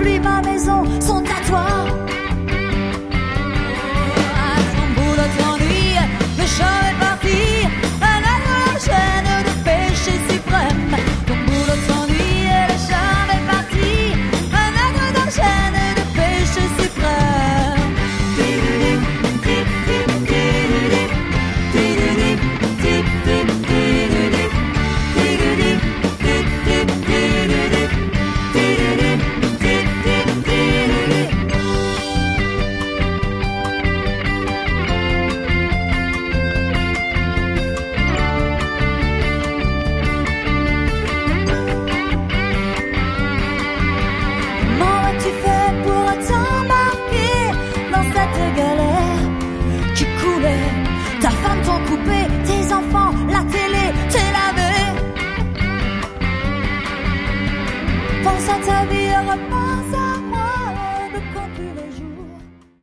pluie, ma maison sont à toi. À ton boulot t'ennuie, le champ est parti, un agneau la chaîne de péché suprême. Ton boulot t'ennuie, le champ est parti, un agneau la chaîne de péché suprême. Comment as-tu fait pour t'embarquer dans cette galère qui coulait? Ta femme t'en coupé, tes enfants, la télé, t'es lavé. Pense à ta vie, reprends.